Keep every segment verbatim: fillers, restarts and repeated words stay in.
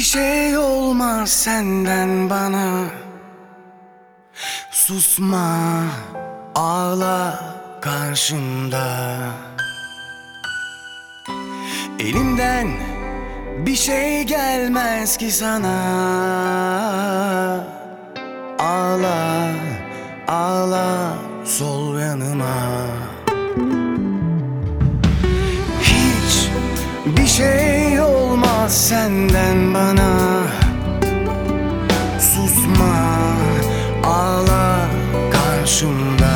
şey olmaz senden bana. Susma, ağla karşımda. Elimden bir şey gelmez ki sana. Ağla, ağla sol yanıma. Hiç bir şey olmaz senden bana. Susma, ağla karşımda.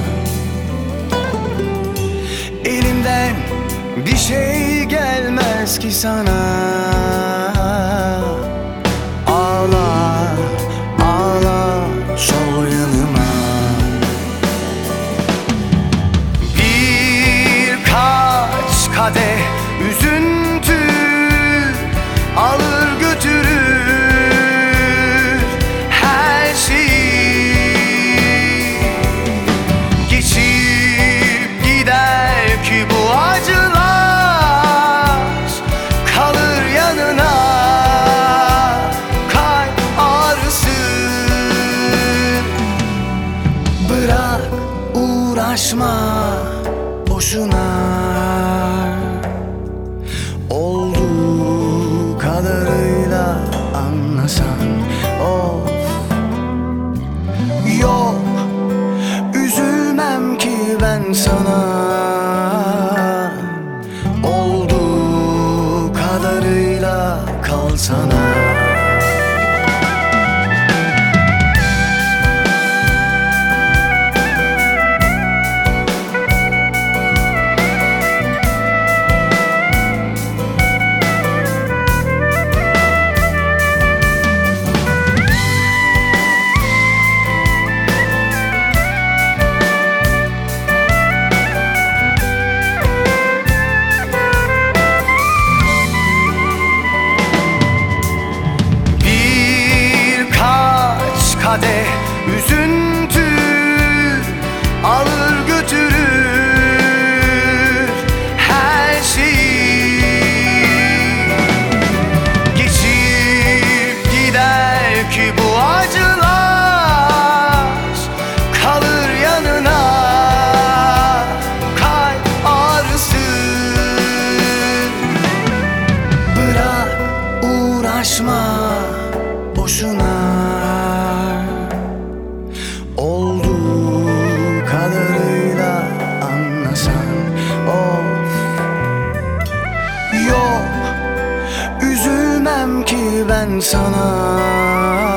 Elimden bir şey gelmez ki sana. Ağla, ağla sol yanıma. Birkaç kadeh üzüntü alır götürür her şeyi. Geçip gider ki bu acılar, kalır yanına kalp ağrısı. Bırak, uğraşma boşuna. Olduğu kadarıyla anlasan of. Yok, üzülmem ki ben sana. Olduğu kadarıyla kalsana. Kadeh üzüntü alır götürür her şeyi. Geçip gider ki bu acılar, kalır yanına kalp ağrısı. Bırak, uğraşma boşuna. Olduğu kadarıyla anlasan of. Yok, üzülmem ki ben sana.